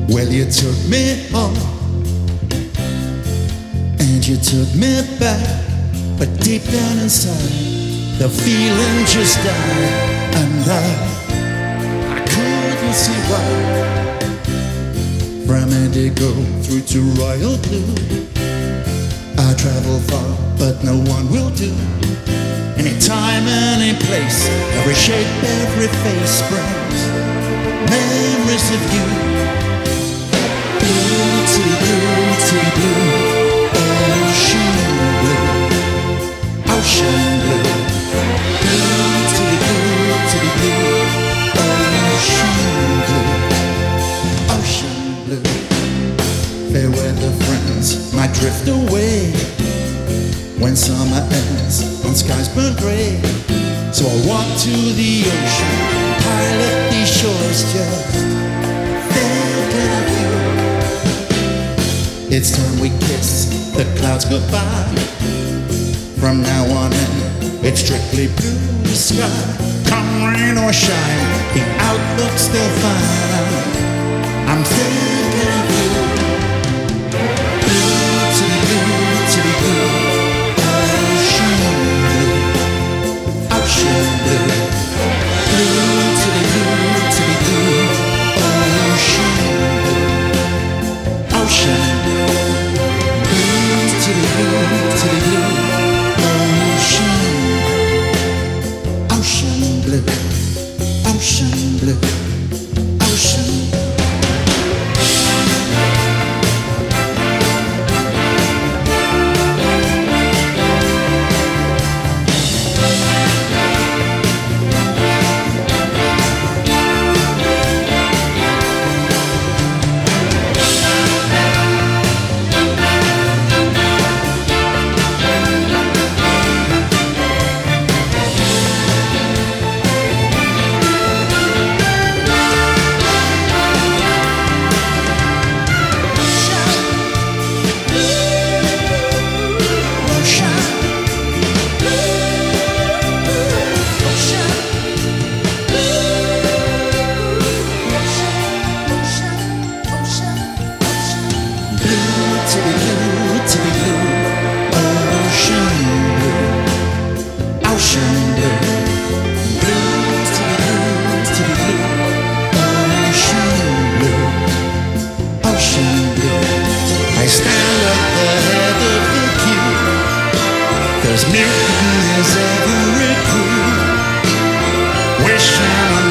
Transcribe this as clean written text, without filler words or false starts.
Well, you took me home and you took me back, but deep down inside, the feeling just died, and I couldn't see why. From indigo through to royal blue, I travel far, but no one will do. Any time, any place, every shape, every face brings memories of you. Blue to the blue, ocean blue, ocean blue. Blue to the blue, ocean blue, ocean blue. Fair weather friends might drift away when summer ends and skies burn gray. So I walk to the ocean, pilot these shores, just thinking of you. It's time we kiss the clouds goodbye. From now on in, it's strictly blue sky. Come rain or shine, the outlook's still fine. I'm thinking of you. Blue to the blue, ocean blue, ocean blue. Blue to the blue, ocean blue, ocean blue. Blue to the blue, ocean blue, ocean blue, ocean. Newton is every crew, wishing